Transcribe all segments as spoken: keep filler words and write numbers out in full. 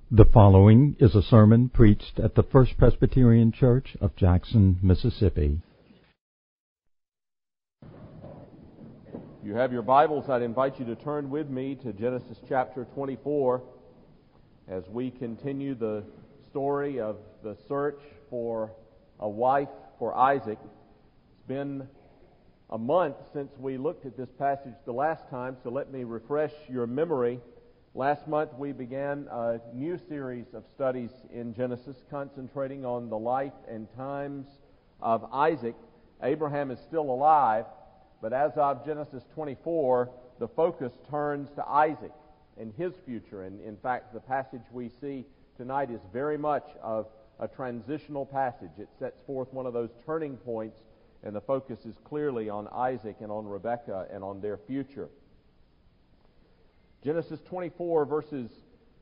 The following is a sermon preached at the First Presbyterian Church of Jackson, Mississippi. If you have your Bibles, I'd invite you to turn with me to Genesis chapter twenty-four as we continue the story of the search for a wife for Isaac. It's been a month since we looked at this passage the last time, so let me refresh your memory. Last month we began a new series of studies in Genesis concentrating on the life and times of Isaac. Abraham is still alive, but as of Genesis twenty-four, the focus turns to Isaac and his future. And in fact, the passage we see tonight is very much of a transitional passage. It sets forth one of those turning points, and the focus is clearly on Isaac and on Rebekah and on their future. Genesis twenty-four, verses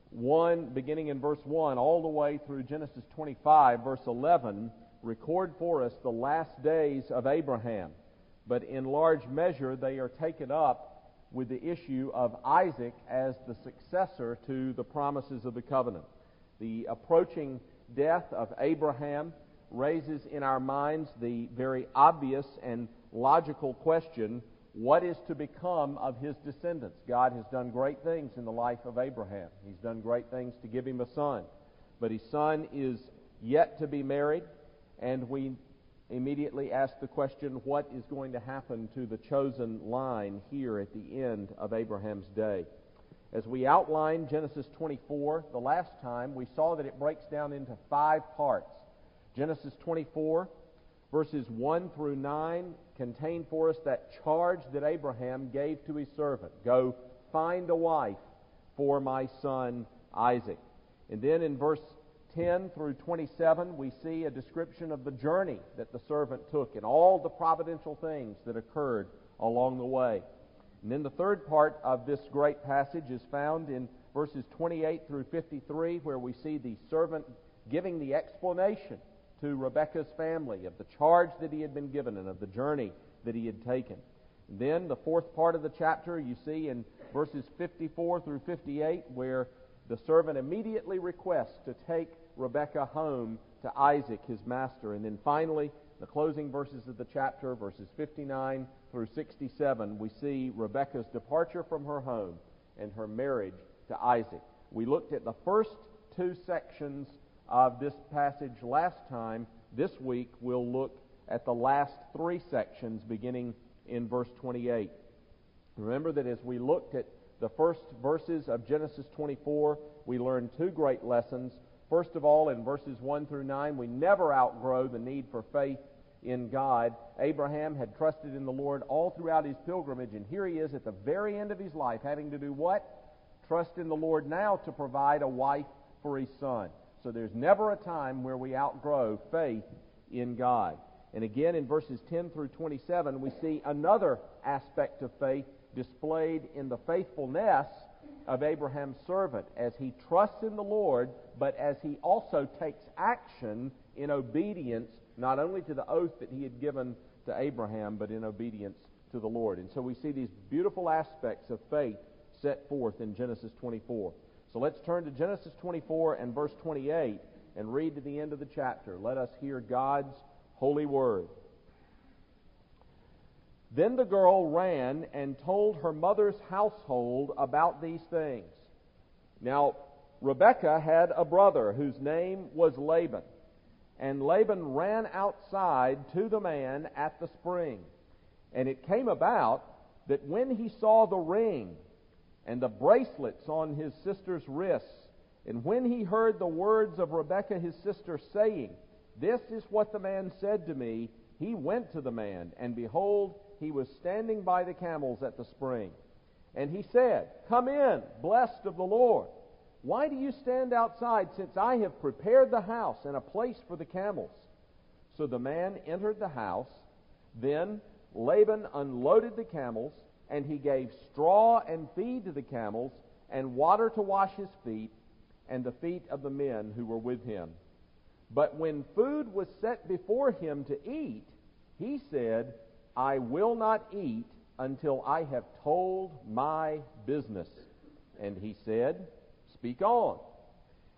one, beginning in verse one, all the way through Genesis twenty-five, verse eleven, record for us the last days of Abraham. But in large measure, they are taken up with the issue of Isaac as the successor to the promises of the covenant. The approaching death of Abraham raises in our minds the very obvious and logical question, what is to become of his descendants? God has done great things in the life of Abraham. He's done great things to give him a son. But his son is yet to be married, and we immediately ask the question, what is going to happen to the chosen line here at the end of Abraham's day? As we outlined Genesis twenty-four the last time, we saw that it breaks down into five parts. Genesis twenty-four, verses one through nine, contain for us that charge that Abraham gave to his servant. Go find a wife for my son Isaac. And then in verse ten through twenty-seven, we see a description of the journey that the servant took and all the providential things that occurred along the way. And then the third part of this great passage is found in verses twenty-eight through fifty-three, where we see the servant giving the explanation to Rebekah's family of the charge that he had been given and of the journey that he had taken. And then the fourth part of the chapter you see in verses fifty-four through fifty-eight, where the servant immediately requests to take Rebekah home to Isaac, his master. And then finally, the closing verses of the chapter, verses fifty-nine through sixty-seven, we see Rebekah's departure from her home and her marriage to Isaac. We looked at the first two sections of this passage last time. This week we'll look at the last three sections beginning in verse twenty-eight. Remember that as we looked at the first verses of Genesis twenty-four, we learned two great lessons. First of all, in verses one through nine, we never outgrow the need for faith in God. Abraham had trusted in the Lord all throughout his pilgrimage, and here he is at the very end of his life having to do what? Trust in the Lord now to provide a wife for his son. So there's never a time where we outgrow faith in God. And again, in verses ten through twenty-seven, we see another aspect of faith displayed in the faithfulness of Abraham's servant as he trusts in the Lord, but as he also takes action in obedience, not only to the oath that he had given to Abraham, but in obedience to the Lord. And so we see these beautiful aspects of faith set forth in Genesis twenty-four. So let's turn to Genesis twenty-four and verse twenty-eight and read to the end of the chapter. Let us hear God's holy word. Then the girl ran and told her mother's household about these things. Now, Rebekah had a brother whose name was Laban. And Laban ran outside to the man at the spring. And it came about that when he saw the ring and the bracelets on his sister's wrists, and when he heard the words of Rebekah his sister saying, "This is what the man said to me," he went to the man, and behold, he was standing by the camels at the spring. And he said, "Come in, blessed of the Lord. Why do you stand outside, since I have prepared the house and a place for the camels?" So the man entered the house. Then Laban unloaded the camels, and he gave straw and feed to the camels, and water to wash his feet, and the feet of the men who were with him. But when food was set before him to eat, he said, "I will not eat until I have told my business." And he said, "Speak on."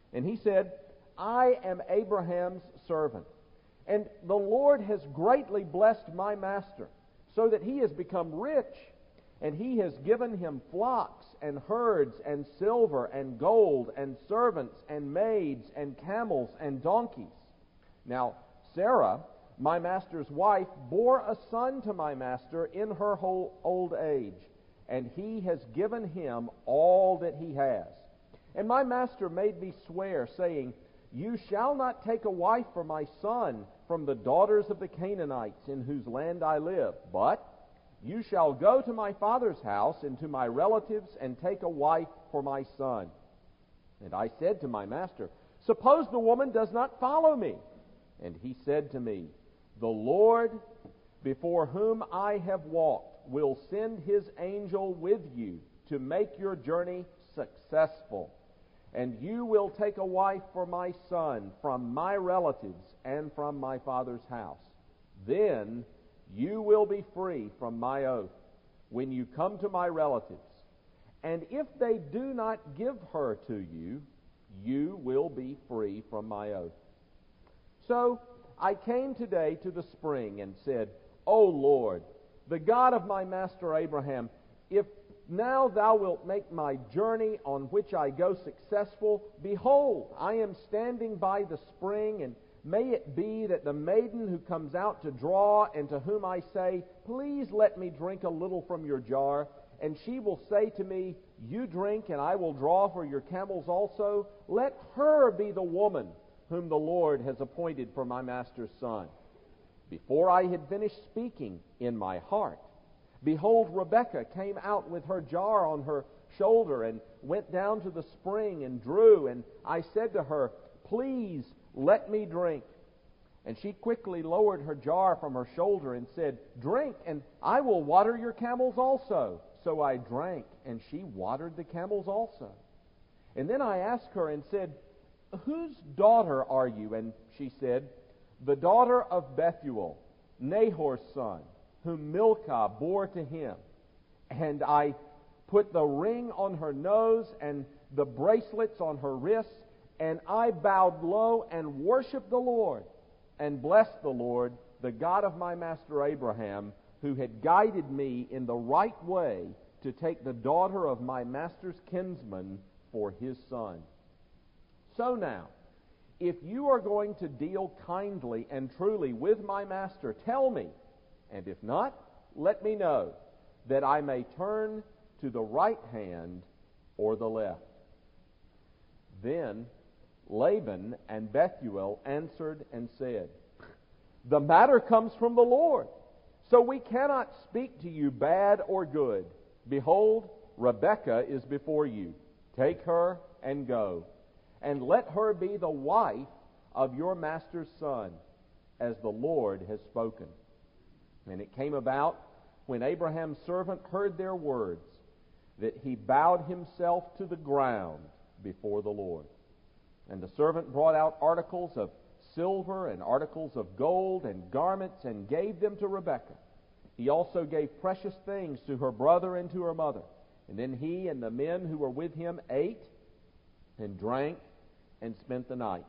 And he said, I am Abraham's servant, and the Lord has greatly blessed my master, so that he has become rich, and he has given him flocks and herds and silver and gold and servants and maids and camels and donkeys. Now Sarah, my master's wife, bore a son to my master in her whole old age, and he has given him all that he has. And my master made me swear, saying, You shall not take a wife for my son from the daughters of the Canaanites in whose land I live, but you shall go to my father's house and to my relatives and take a wife for my son. And I said to my master, Suppose the woman does not follow me. And he said to me, The Lord, before whom I have walked, will send his angel with you to make your journey successful. And you will take a wife for my son from my relatives and from my father's house. Then you will be free from my oath when you come to my relatives. And if they do not give her to you, you will be free from my oath. So I came today to the spring and said, O Lord, the God of my master Abraham, if now thou wilt make my journey on which I go successful, behold, I am standing by the spring, and may it be that the maiden who comes out to draw, and to whom I say, Please let me drink a little from your jar, and she will say to me, You drink, and I will draw for your camels also, let her be the woman whom the Lord has appointed for my master's son. Before I had finished speaking in my heart, behold, Rebekah came out with her jar on her shoulder and went down to the spring and drew. And I said to her, Please let me drink. And she quickly lowered her jar from her shoulder and said, Drink, and I will water your camels also. So I drank, and she watered the camels also. And then I asked her and said, Whose daughter are you? And she said, The daughter of Bethuel, Nahor's son, whom Milcah bore to him. And I put the ring on her nose and the bracelets on her wrists, and I bowed low and worshiped the Lord, and blessed the Lord, the God of my master Abraham, who had guided me in the right way to take the daughter of my master's kinsman for his son. So now, if you are going to deal kindly and truly with my master, tell me, and if not, let me know, that I may turn to the right hand or the left. Then Laban and Bethuel answered and said, The matter comes from the Lord, so we cannot speak to you bad or good. Behold, Rebekah is before you. Take her and go, and let her be the wife of your master's son, as the Lord has spoken. And it came about, when Abraham's servant heard their words, that he bowed himself to the ground before the Lord. And the servant brought out articles of silver and articles of gold and garments, and gave them to Rebekah. He also gave precious things to her brother and to her mother. And then he and the men who were with him ate and drank and spent the night.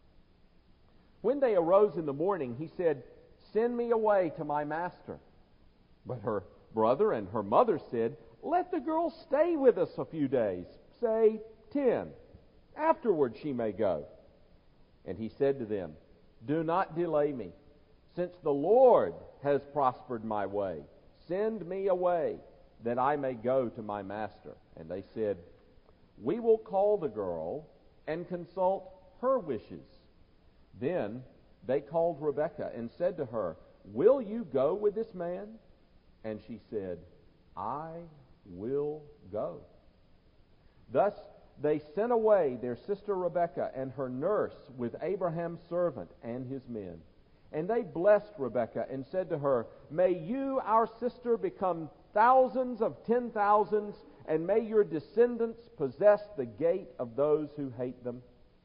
When they arose in the morning, he said, Send me away to my master. But her brother and her mother said, Let the girl stay with us a few days, say ten. Afterward she may go. And he said to them, Do not delay me, since the Lord has prospered my way. Send me away, that I may go to my master. And they said, We will call the girl and consult her wishes. Then they called Rebekah and said to her, Will you go with this man? And she said, I will go. Thus they sent away their sister Rebekah and her nurse with Abraham's servant and his men. And they blessed Rebekah and said to her, May you, our sister, become thousands of ten thousands, and may your descendants possess the gate of those who hate them.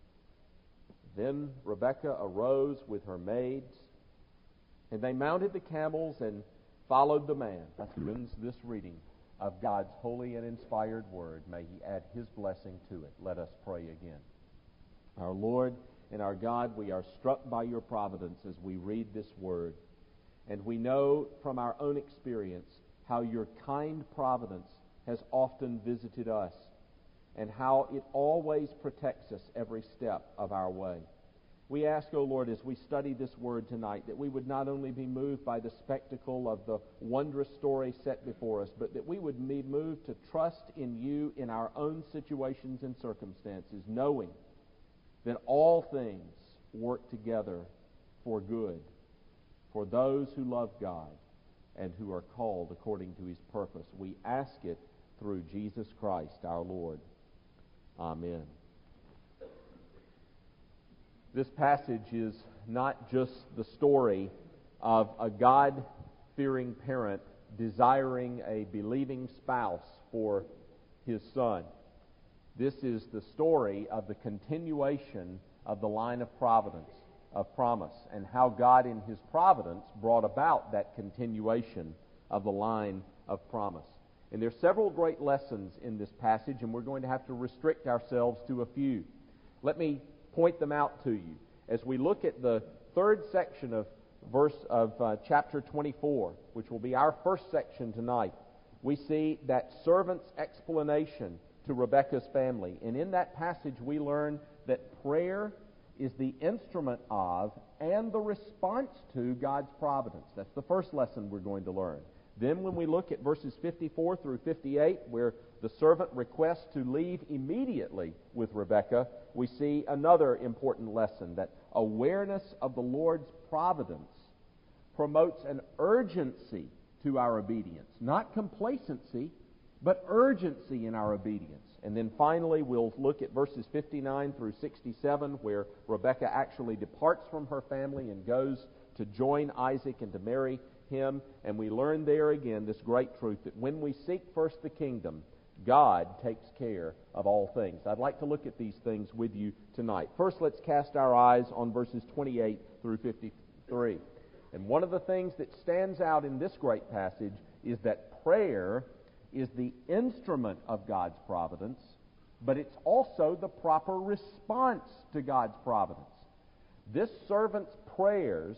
Then Rebekah arose with her maids, and they mounted the camels and followed the man. That ends this reading of God's holy and inspired word. May he add his blessing to it. Let us pray again. Our Lord and our God, we are struck by your providence as we read this word. And we know from our own experience how your kind providence has often visited us and how it always protects us every step of our way. We ask, O Lord, as we study this word tonight, that we would not only be moved by the spectacle of the wondrous story set before us, but that we would be moved to trust in you in our own situations and circumstances, knowing that all things work together for good for those who love God and who are called according to his purpose. We ask it through Jesus Christ our Lord. Amen. This passage is not just the story of a God-fearing parent desiring a believing spouse for his son. This is the story of the continuation of the line of providence, of promise, and how God in his providence brought about that continuation of the line of promise. And there are several great lessons in this passage, and we're going to have to restrict ourselves to a few. Let me point them out to you. As we look at the third section of verse of uh, chapter twenty-four, which will be our first section tonight, we see that servant's explanation to Rebekah's family. And in that passage we learn that prayer is the instrument of and the response to God's providence. That's the first lesson we're going to learn. Then when we look at verses fifty-four through fifty-eight, where the servant requests to leave immediately with Rebekah, we see another important lesson, that awareness of the Lord's providence promotes an urgency to our obedience. Not complacency, but urgency in our obedience. And then finally, we'll look at verses fifty-nine through sixty-seven, where Rebekah actually departs from her family and goes to join Isaac and to marry him. And we learn there again this great truth that when we seek first the kingdom, God takes care of all things. I'd like to look at these things with you tonight. First, let's cast our eyes on verses twenty-eight through fifty-three. And one of the things that stands out in this great passage is that prayer is the instrument of God's providence, but it's also the proper response to God's providence. This servant's prayers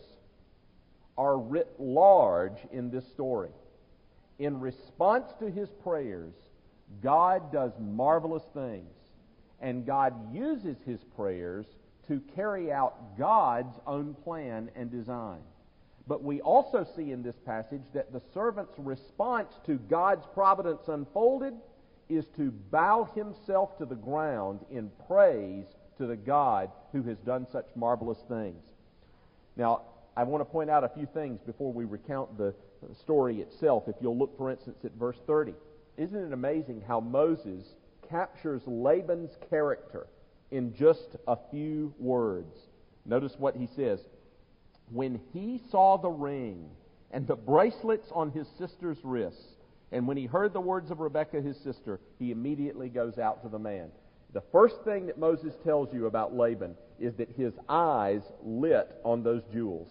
are writ large in this story. In response to his prayers, God does marvelous things, and God uses his prayers to carry out God's own plan and design. But we also see in this passage that the servant's response to God's providence unfolded is to bow himself to the ground in praise to the God who has done such marvelous things. Now, I want to point out a few things before we recount the story itself. If you'll look, for instance, at verse thirty. Isn't it amazing how Moses captures Laban's character in just a few words? Notice what he says. When he saw the ring and the bracelets on his sister's wrists, and when he heard the words of Rebekah, his sister, he immediately goes out to the man. The first thing that Moses tells you about Laban is that his eyes lit on those jewels.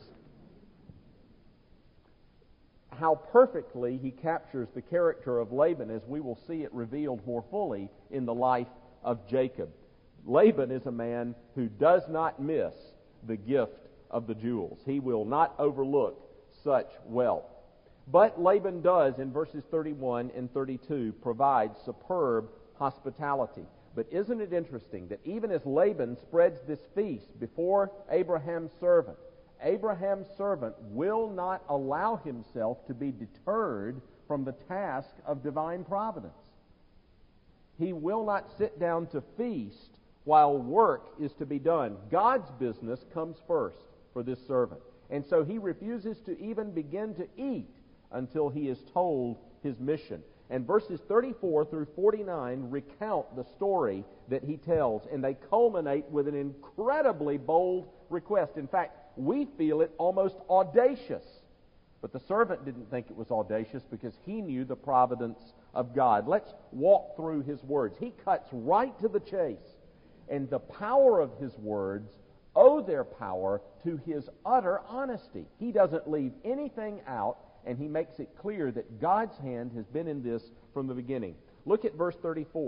How perfectly he captures the character of Laban, as we will see it revealed more fully in the life of Jacob. Laban is a man who does not miss the gift of the jewels. He will not overlook such wealth. But Laban does, in verses thirty-one and thirty-two, provide superb hospitality. But isn't it interesting that even as Laban spreads this feast before Abraham's servant, Abraham's servant will not allow himself to be deterred from the task of divine providence. He will not sit down to feast while work is to be done. God's business comes first for this servant. And so he refuses to even begin to eat until he is told his mission. And verses thirty-four through forty-nine recount the story that he tells, and they culminate with an incredibly bold request. In fact, we feel it almost audacious. But the servant didn't think it was audacious because he knew the providence of God. Let's walk through his words. He cuts right to the chase. And the power of his words owe their power to his utter honesty. He doesn't leave anything out, and he makes it clear that God's hand has been in this from the beginning. Look at verse thirty-four.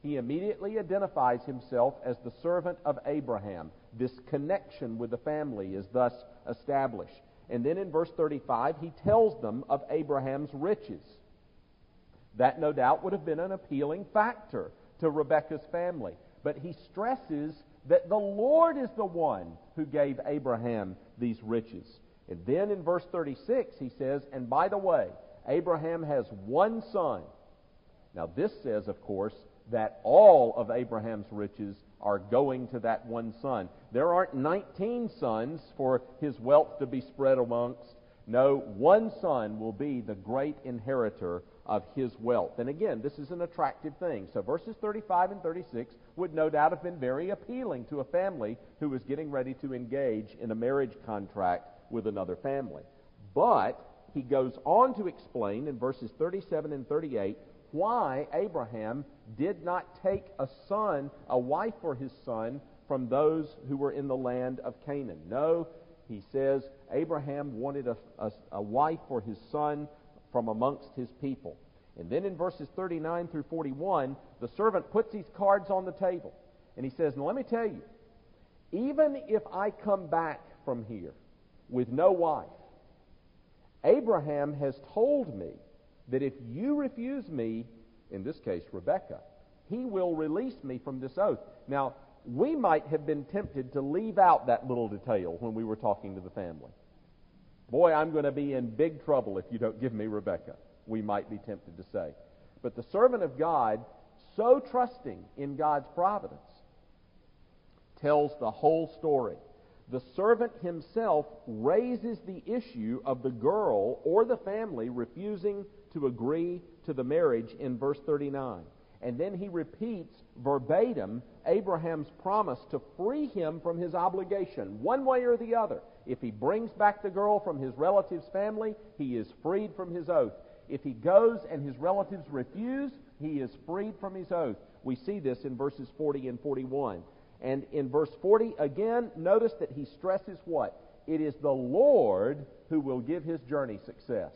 he immediately identifies himself as the servant of Abraham. This connection with the family is thus established. And then in verse thirty-five, he tells them of Abraham's riches. That no doubt would have been an appealing factor to Rebekah's family. But he stresses that the Lord is the one who gave Abraham these riches. And then in verse thirty-six, he says, and by the way, Abraham has one son. Now this says, of course, that all of Abraham's riches are going to that one son. There aren't nineteen sons for his wealth to be spread amongst. No, one son will be the great inheritor of his wealth. And again, this is an attractive thing. So verses thirty-five and thirty-six would no doubt have been very appealing to a family who was getting ready to engage in a marriage contract with another family. But he goes on to explain in verses thirty-seven and thirty-eight why Abraham did not take a son, a wife for his son, from those who were in the land of Canaan. No, he says Abraham wanted a, a, a wife for his son from amongst his people. And then in verses thirty-nine through forty-one, the servant puts these cards on the table. And he says, now let me tell you, even if I come back from here with no wife, Abraham has told me that if you refuse me, in this case Rebekah, he will release me from this oath. Now, we might have been tempted to leave out that little detail when we were talking to the family. Boy, I'm going to be in big trouble if you don't give me Rebekah, we might be tempted to say. But the servant of God, so trusting in God's providence, tells the whole story. The servant himself raises the issue of the girl or the family refusing to agree to the marriage in verse thirty-nine. And then he repeats verbatim Abraham's promise to free him from his obligation, one way or the other. If he brings back the girl from his relative's family, he is freed from his oath. If he goes and his relatives refuse, he is freed from his oath. We see this in verses forty and forty-one. And in verse forty, again, notice that he stresses what? It is the Lord who will give his journey success.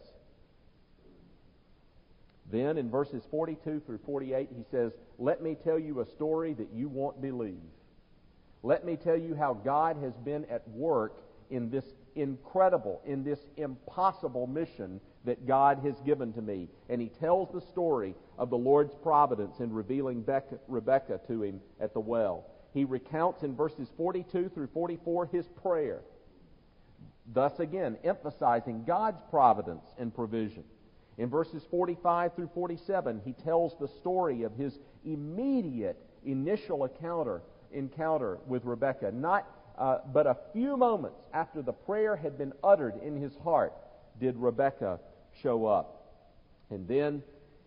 Then in verses forty-two through forty-eight, he says, let me tell you a story that you won't believe. Let me tell you how God has been at work in this incredible, in this impossible mission that God has given to me. And he tells the story of the Lord's providence in revealing Rebekah to him at the well. He recounts in verses forty-two through forty-four his prayer, thus again emphasizing God's providence and provision. In verses forty-five through forty-seven, he tells the story of his immediate initial encounter, encounter with Rebekah. Not uh, but a few moments after the prayer had been uttered in his heart did Rebekah show up. And then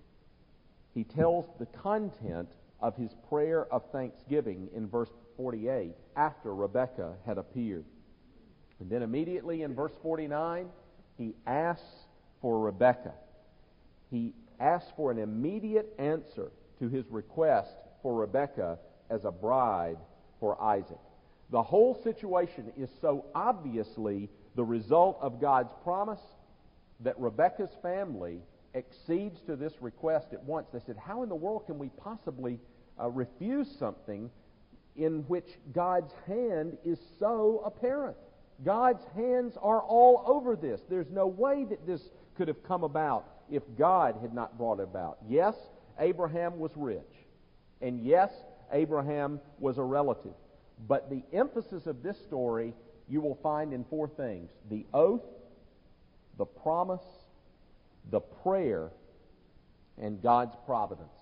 he tells the content of his prayer of thanksgiving in verse forty-eight after Rebekah had appeared. And then immediately in verse forty-nine, he asks for Rebekah. He asks for an immediate answer to his request for Rebekah as a bride for Isaac. The whole situation is so obviously the result of God's promise that Rebekah's family accedes to this request at once. They said, how in the world can we possibly uh, refuse something in which God's hand is so apparent? God's hands are all over this. There's no way that this could have come about if God had not brought it about. Yes, Abraham was rich. And yes, Abraham was a relative. But the emphasis of this story you will find in four things: the oath, the promise, the prayer, and God's providence.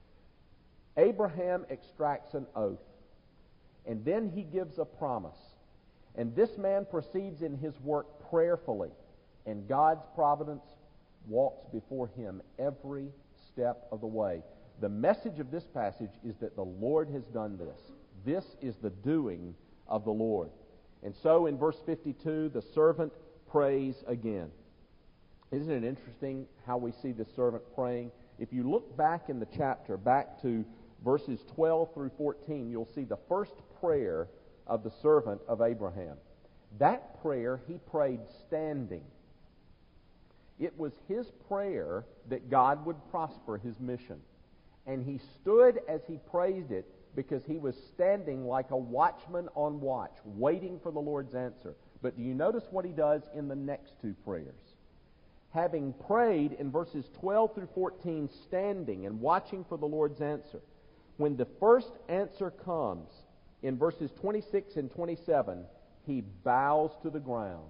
Abraham extracts an oath, and then he gives a promise. And this man proceeds in his work prayerfully, and God's providence walks before him every step of the way. The message of this passage is that the Lord has done this. This is the doing of the Lord. And so in verse fifty-two, the servant prays again. Isn't it interesting how we see the servant praying? If you look back in the chapter, back to verses twelve through fourteen, you'll see the first prayer of the servant of Abraham. That prayer he prayed standing. It was his prayer that God would prosper his mission. And he stood as he praised it because he was standing like a watchman on watch, waiting for the Lord's answer. But do you notice what he does in the next two prayers? Having prayed in verses twelve through fourteen, standing and watching for the Lord's answer, when the first answer comes, in verses twenty-six and twenty-seven, he bows to the ground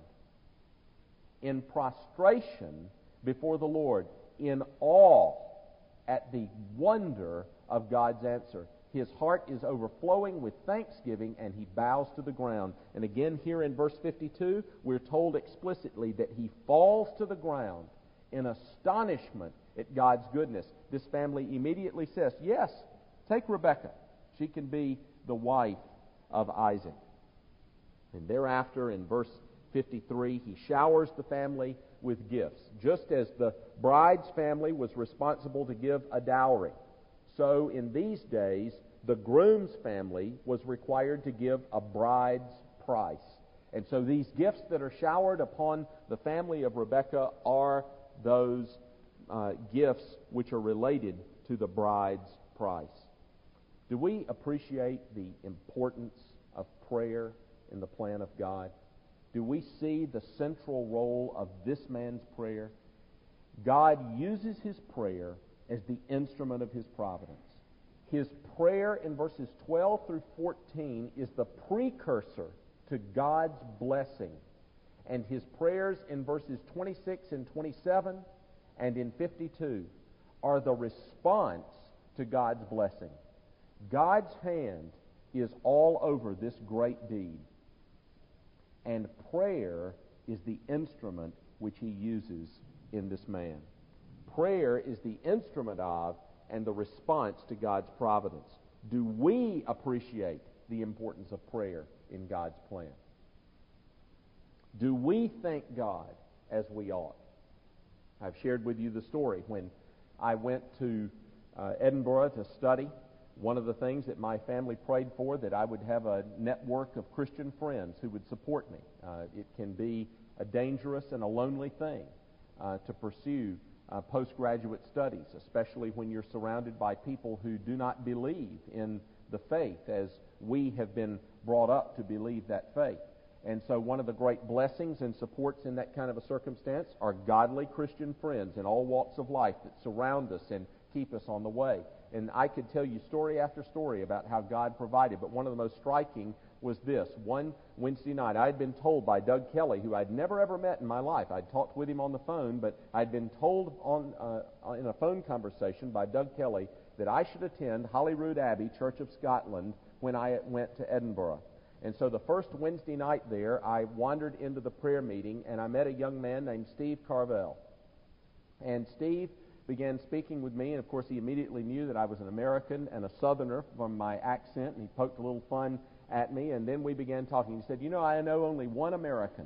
in prostration before the Lord, in awe at the wonder of God's answer. His heart is overflowing with thanksgiving, and he bows to the ground. And again, here in verse fifty-two, we're told explicitly that he falls to the ground in astonishment at God's goodness. This family immediately says, yes, take Rebekah. She can be the wife of Isaac. And thereafter, in verse fifty-three, he showers the family with gifts. Just as the bride's family was responsible to give a dowry, so in these days, the groom's family was required to give a bride's price. And so these gifts that are showered upon the family of Rebekah are those uh, gifts which are related to the bride's price. Do we appreciate the importance of prayer in the plan of God? Do we see the central role of this man's prayer? God uses his prayer as the instrument of his providence. His prayer in verses twelve through fourteen is the precursor to God's blessing. And his prayers in verses twenty-six and twenty-seven and in fifty-two are the response to God's blessing. God's hand is all over this great deed. And prayer is the instrument which he uses in this man. Prayer is the instrument of and the response to God's providence. Do we appreciate the importance of prayer in God's plan? Do we thank God as we ought? I've shared with you the story. When I went to uh, Edinburgh to study, one of the things that my family prayed for, that I would have a network of Christian friends who would support me. Uh, it can be a dangerous and a lonely thing uh, to pursue Uh, postgraduate studies, especially when you're surrounded by people who do not believe in the faith as we have been brought up to believe that faith. And so one of the great blessings and supports in that kind of a circumstance are godly Christian friends in all walks of life that surround us and keep us on the way. And I could tell you story after story about how God provided, but one of the most striking was this. One Wednesday night, I had been told by Doug Kelly, who I'd never ever met in my life. I'd talked with him on the phone, but I'd been told on uh, in a phone conversation by Doug Kelly that I should attend Holyrood Abbey, Church of Scotland, when I went to Edinburgh. And so the first Wednesday night there, I wandered into the prayer meeting, and I met a young man named Steve Carvel. And Steve began speaking with me, and of course he immediately knew that I was an American and a Southerner from my accent, and he poked a little fun at me, and then we began talking. He said, you know, I know only one American.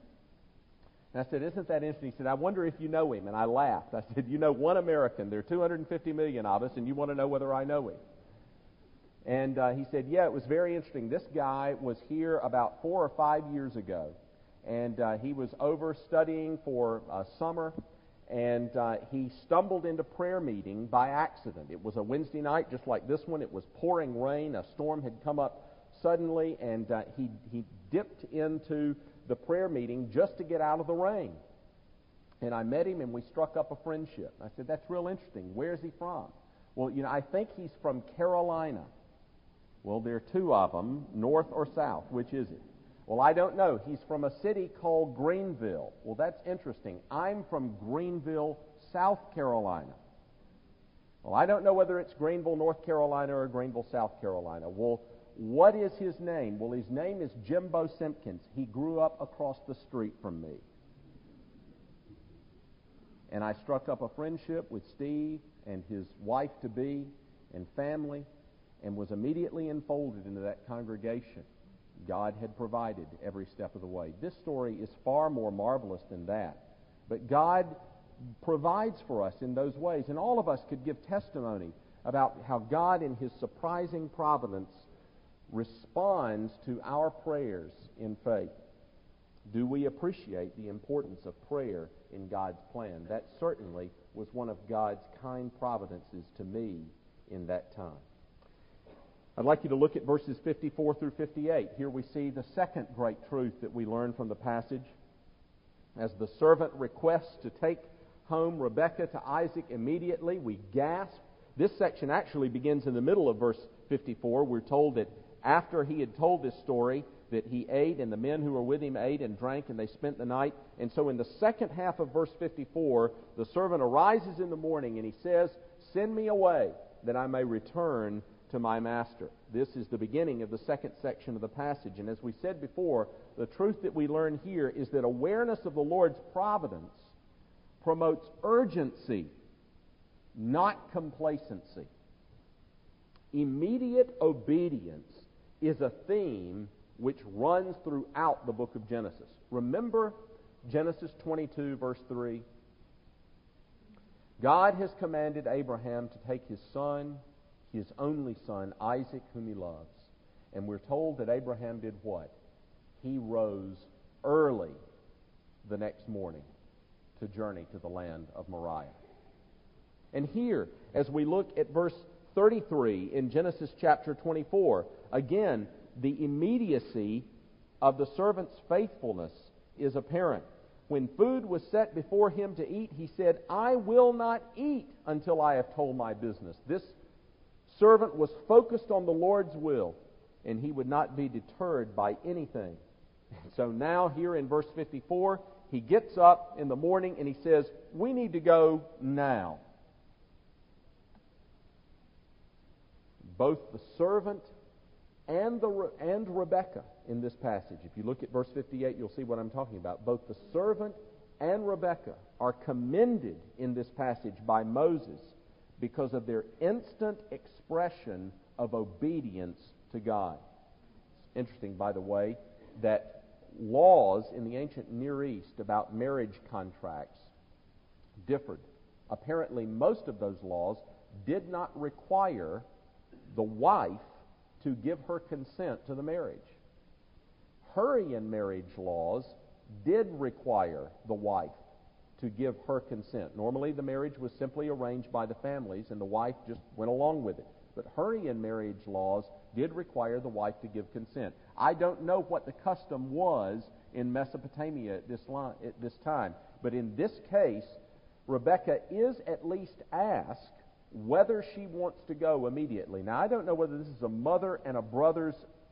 And I said, isn't that interesting? He said, I wonder if you know him. And I laughed. I said, you know one American. There are two hundred fifty million of us, and you want to know whether I know him. And uh, he said, yeah, it was very interesting. This guy was here about four or five years ago, and uh, he was over studying for uh, summer, and uh, he stumbled into prayer meeting by accident. It was a Wednesday night just like this one. It was pouring rain. A storm had come up suddenly, and uh, he, he dipped into the prayer meeting just to get out of the rain. And I met him, and we struck up a friendship. I said, that's real interesting. Where's he from? Well, you know, I think he's from Carolina. Well, there are two of them, north or south. Which is it? Well, I don't know. He's from a city called Greenville. Well, that's interesting. I'm from Greenville, South Carolina. Well, I don't know whether it's Greenville, North Carolina, or Greenville, South Carolina. Well, what is his name? Well, his name is Jimbo Simpkins. He grew up across the street from me. And I struck up a friendship with Steve and his wife-to-be and family, and was immediately enfolded into that congregation. God had provided every step of the way. This story is far more marvelous than that. But God provides for us in those ways. And all of us could give testimony about how God, in his surprising providence, responds to our prayers in faith. Do we appreciate the importance of prayer in God's plan? That certainly was one of God's kind providences to me in that time. I'd like you to look at verses fifty-four through fifty-eight. Here we see the second great truth that we learn from the passage. As the servant requests to take home Rebekah to Isaac immediately, we gasp. This section actually begins in the middle of verse fifty-four. We're told that after he had told this story, that he ate, and the men who were with him ate and drank, and they spent the night. And so in the second half of verse fifty-four, the servant arises in the morning, and he says, "Send me away, that I may return to my master." This is the beginning of the second section of the passage. And as we said before, the truth that we learn here is that awareness of the Lord's providence promotes urgency, not complacency. Immediate obedience is a theme which runs throughout the book of Genesis. Remember Genesis twenty-two, verse three? God has commanded Abraham to take his son, his only son, Isaac, whom he loves. And we're told that Abraham did what? He rose early the next morning to journey to the land of Moriah. And here, as we look at verse thirty-three in Genesis chapter twenty-four, again, the immediacy of the servant's faithfulness is apparent. When food was set before him to eat, he said, "I will not eat until I have told my business." This servant was focused on the Lord's will, and he would not be deterred by anything. So now here in verse fifty-four, he gets up in the morning and he says, "We need to go now." Both the servant and the and Rebekah in this passage. If you look at verse fifty-eight, you'll see what I'm talking about. Both the servant and Rebekah are commended in this passage by Moses because of their instant expression of obedience to God. It's interesting, by the way, that laws in the ancient Near East about marriage contracts differed. Apparently, most of those laws did not require the wife to give her consent to the marriage. Hurrian marriage laws did require the wife to give her consent. Normally the marriage was simply arranged by the families and the wife just went along with it. But Hurrian marriage laws did require the wife to give consent. I don't know what the custom was in Mesopotamia at this, line, at this time, but in this case, Rebekah is at least asked whether she wants to go immediately. Now, I don't know whether this is a mother and a brother's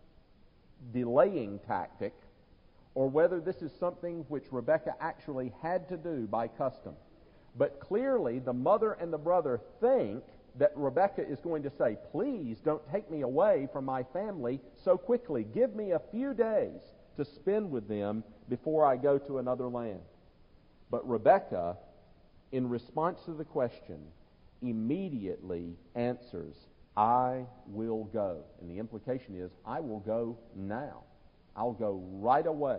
delaying tactic or whether this is something which Rebekah actually had to do by custom. But clearly, the mother and the brother think that Rebekah is going to say, "Please don't take me away from my family so quickly. Give me a few days to spend with them before I go to another land." But Rebekah, in response to the question, immediately answers, "I will go." And the implication is, I will go now. I'll go right away.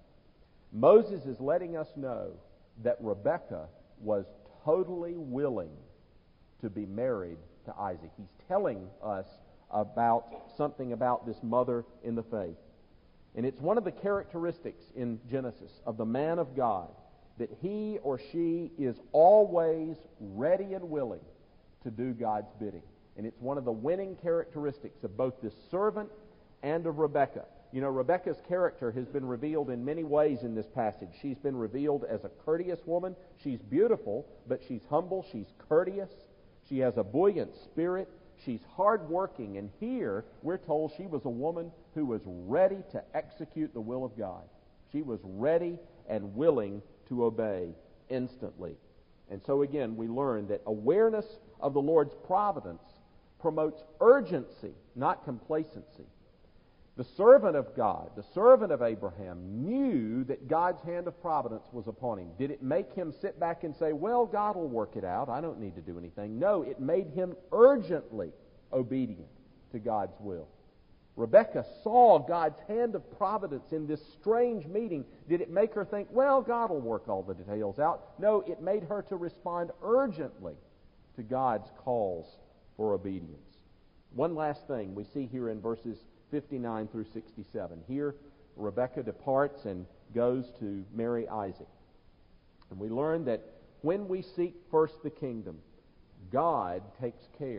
Moses is letting us know that Rebekah was totally willing to be married to Isaac. He's telling us about something about this mother in the faith. And it's one of the characteristics in Genesis of the man of God that he or she is always ready and willing to do God's bidding. And it's one of the winning characteristics of both this servant and of Rebekah. You know, Rebekah's character has been revealed in many ways in this passage. She's been revealed as a courteous woman. She's beautiful, but she's humble. She's courteous. She has a buoyant spirit. She's hardworking. And here, we're told she was a woman who was ready to execute the will of God. She was ready and willing to obey instantly. And so again, we learn that awareness of the Lord's providence promotes urgency, not complacency. The servant of God, the servant of Abraham, knew that God's hand of providence was upon him. Did it make him sit back and say, "Well, God will work it out. I don't need to do anything"? No, it made him urgently obedient to God's will. Rebekah saw God's hand of providence in this strange meeting. Did it make her think, "Well, God will work all the details out"? No, it made her to respond urgently to God's calls for obedience. One last thing we see here in verses fifty-nine through sixty-seven. Here, Rebekah departs and goes to marry Isaac. And we learn that when we seek first the kingdom, God takes care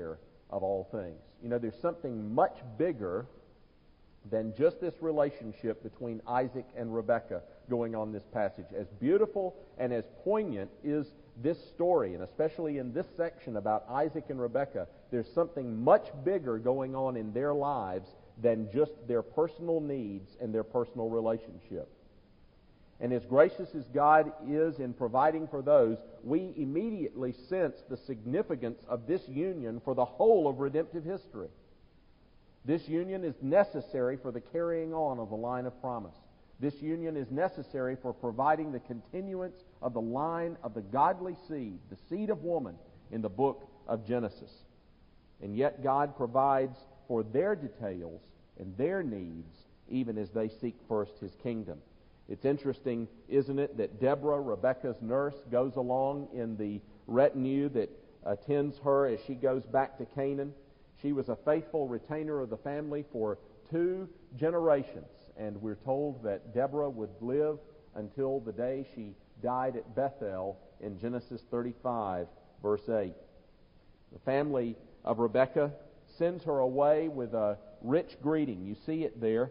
of all things. You know, there's something much bigger than just this relationship between Isaac and Rebekah going on in this passage. As beautiful and as poignant is this story, and especially in this section about Isaac and Rebekah, there's something much bigger going on in their lives than just their personal needs and their personal relationship. And as gracious as God is in providing for those, we immediately sense the significance of this union for the whole of redemptive history. This union is necessary for the carrying on of the line of promise. This union is necessary for providing the continuance of the line of the godly seed, the seed of woman, in the book of Genesis. And yet God provides for their details and their needs, even as they seek first His kingdom. It's interesting, isn't it, that Deborah, Rebekah's nurse, goes along in the retinue that attends her as she goes back to Canaan. She was a faithful retainer of the family for two generations, and we're told that Deborah would live until the day she died at Bethel in Genesis thirty-five, verse eight. The family of Rebekah sends her away with a rich greeting. You see it there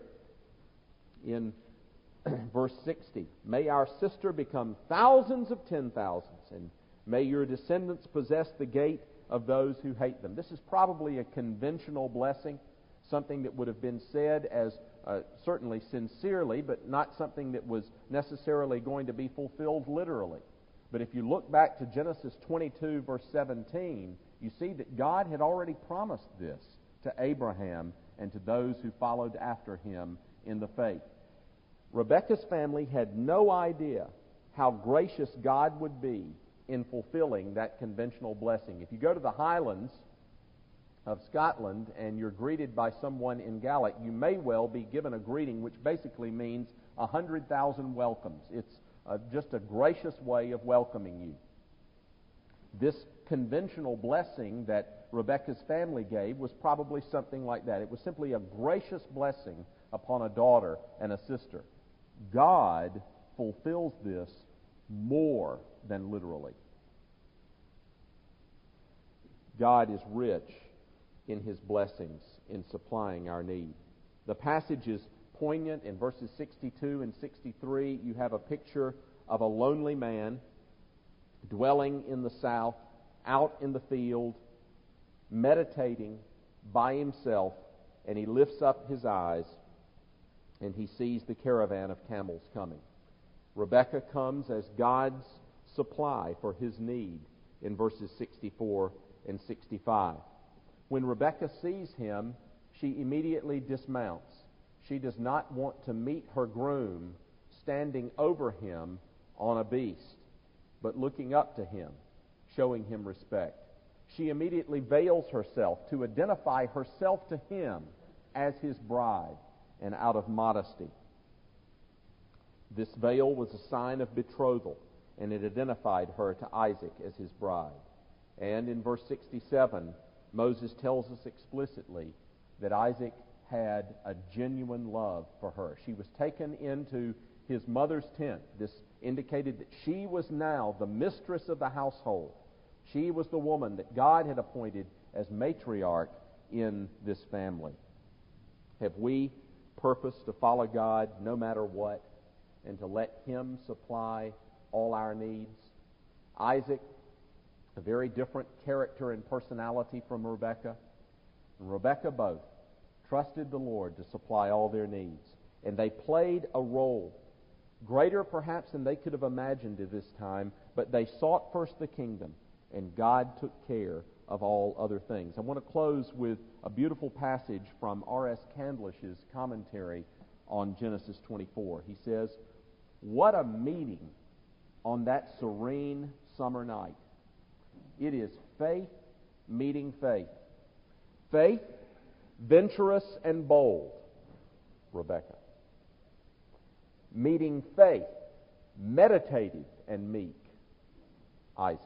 in verse sixty. May our sister become thousands of ten thousands, and may your descendants possess the gate of those who hate them. This is probably a conventional blessing, something that would have been said as uh, certainly sincerely, but not something that was necessarily going to be fulfilled literally. But if you look back to Genesis twenty-two, verse seventeen, you see that God had already promised this to Abraham and to those who followed after him in the faith. Rebekah's family had no idea how gracious God would be in fulfilling that conventional blessing. If you go to the Highlands of Scotland and you're greeted by someone in Gaelic, you may well be given a greeting which basically means a hundred thousand welcomes. It's uh, just a gracious way of welcoming you. This conventional blessing that Rebekah's family gave was probably something like that. It was simply a gracious blessing upon a daughter and a sister. God fulfills this more than literally. God is rich in His blessings in supplying our need. The passage is poignant in verses sixty-two and sixty-three. You have a picture of a lonely man dwelling in the south, out in the field, meditating by himself, and he lifts up his eyes and he sees the caravan of camels coming. Rebekah comes as God's supply for his need in verses sixty-four and sixty-five. When Rebekah sees him, she immediately dismounts. She does not want to meet her groom standing over him on a beast, but looking up to him, showing him respect. She immediately veils herself to identify herself to him as his bride, and out of modesty. This veil was a sign of betrothal, and it identified her to Isaac as his bride. And in verse sixty-seven, Moses tells us explicitly that Isaac had a genuine love for her. She was taken into his mother's tent. This indicated that she was now the mistress of the household. She was the woman that God had appointed as matriarch in this family. Have we purposed to follow God no matter what, and to let Him supply all our needs? Isaac, a very different character and personality from Rebekah, and Rebekah both trusted the Lord to supply all their needs. And they played a role, greater perhaps than they could have imagined at this time, but they sought first the kingdom, and God took care of all other things. I want to close with a beautiful passage from R S Candlish's commentary on Genesis twenty-four. He says, "What a meeting on that serene summer night. It is faith meeting faith. Faith, venturous and bold, Rebekah. Meeting faith, meditative and meek, Isaac.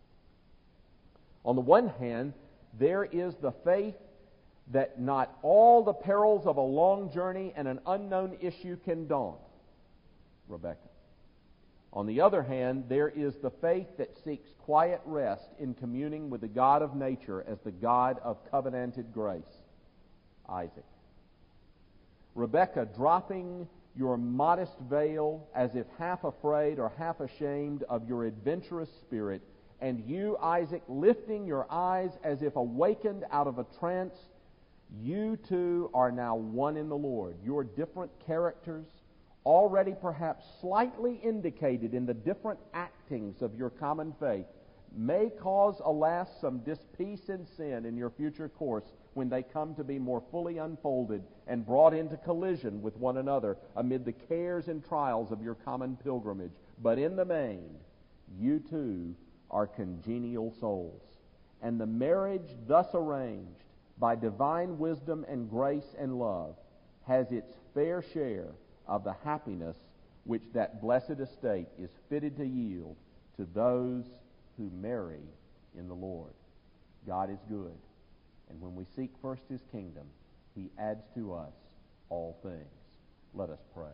On the one hand, there is the faith that not all the perils of a long journey and an unknown issue can daunt, Rebekah. On the other hand, there is the faith that seeks quiet rest in communing with the God of nature as the God of covenanted grace, Isaac. Rebekah, dropping your modest veil as if half afraid or half ashamed of your adventurous spirit, and you, Isaac, lifting your eyes as if awakened out of a trance, you two are now one in the Lord. Your different characters, already perhaps slightly indicated in the different actings of your common faith, may cause, alas, some dispeace and sin in your future course when they come to be more fully unfolded and brought into collision with one another amid the cares and trials of your common pilgrimage. But in the main, you two are congenial souls. And the marriage thus arranged by divine wisdom and grace and love has its fair share of the happiness which that blessed estate is fitted to yield to those who marry in the Lord. God is good, and when we seek first His kingdom, He adds to us all things. Let us pray.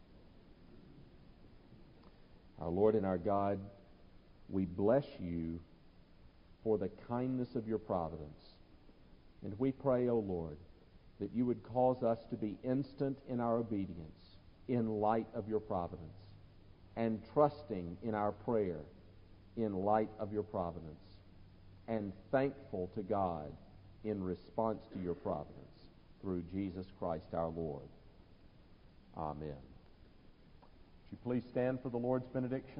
Our Lord and our God, we bless You for the kindness of Your providence. And we pray, O Lord, that You would cause us to be instant in our obedience in light of Your providence, and trusting in our prayer in light of Your providence, and thankful to God in response to Your providence, through Jesus Christ our Lord. Amen. Would you please stand for the Lord's benediction?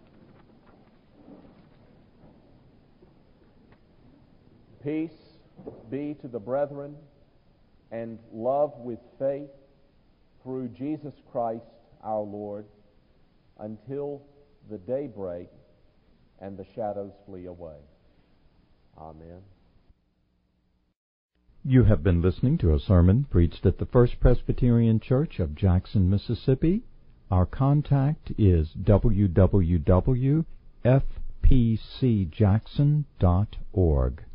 Peace be to the brethren, and love with faith through Jesus Christ our Lord, until the day break and the shadows flee away. Amen. You have been listening to a sermon preached at the First Presbyterian Church of Jackson, Mississippi. Our contact is w w w dot f p c jackson dot org.